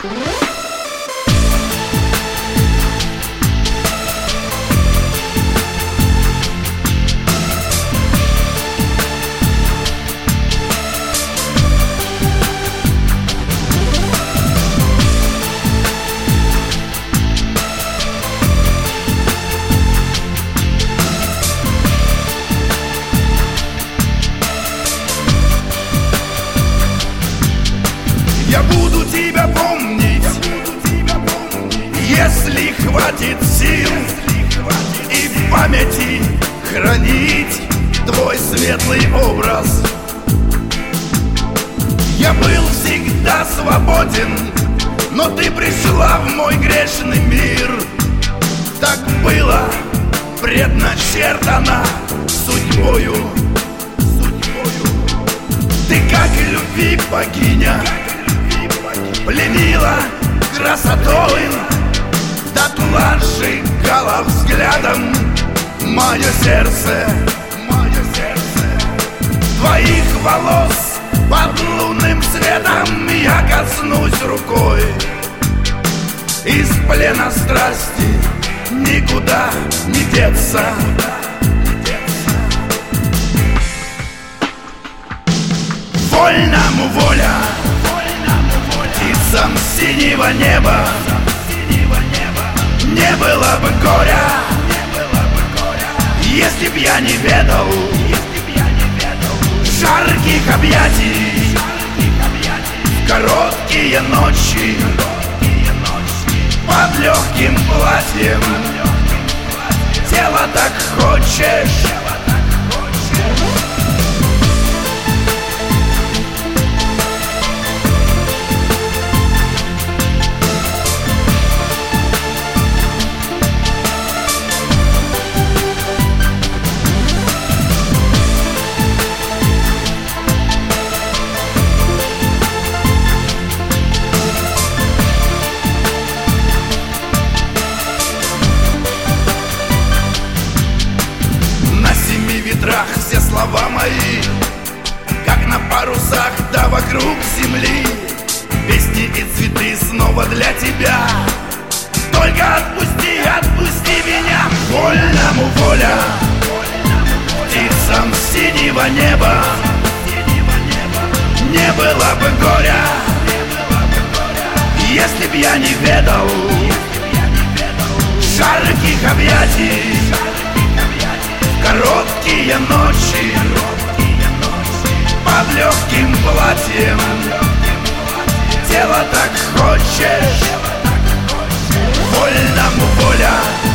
Я буду тебя помнить, если хватит сил, и в памяти хранить твой светлый образ. Я был всегда свободен, но ты пришла в мой грешный мир. Так было предначертано судьбою. Ты как любви богиня, пленила красотой, дотла сжигала взглядом мое сердце. Твоих волос под лунным светом я коснусь рукой. Из плена страсти никуда не деться. Вольному воля, птицам синего неба. Не было бы горя, если б я не ведал жарких объятий, короткие ночи под легким платьем. Тело так хочешь. Все слова мои, как на парусах, да вокруг земли. Песни и цветы снова для тебя. Только отпусти, отпусти меня. Вольному воля, птицам синего неба. Не было бы горя, если б я не ведал жарких объятий, короткие ночи под легким платьем. Тело так хочешь. Вольному воля.